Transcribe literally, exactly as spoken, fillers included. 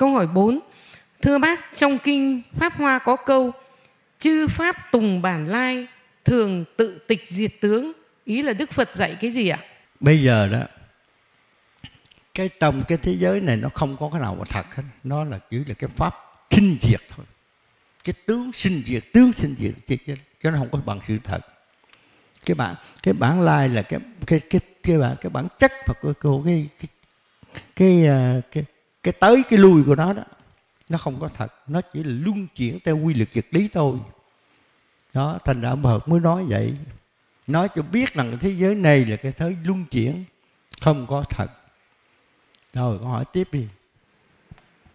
Câu hỏi bốn. Thưa bác, trong kinh Pháp Hoa có câu chư pháp tùng bản lai, thường tự tịch diệt tướng. Ý là Đức Phật dạy cái gì ạ? Bây giờ đó, cái trong cái thế giới này nó không có cái nào mà thật hết. Nó là chỉ là cái pháp sinh diệt thôi. Cái tướng sinh diệt, tướng sinh diệt, chứ nó không có bằng sự thật. Cái bản cái bản lai là cái cái cái cái bản cái bản chất và của cô cái cái cái cái cái, cái tới cái lui của nó đó, nó không có thật, nó chỉ là luân chuyển theo quy luật vật lý thôi. Đó, thành ra ông Phật mới nói vậy, nói cho biết rằng thế giới này là cái thế luân chuyển, không có thật. Rồi câu hỏi tiếp đi.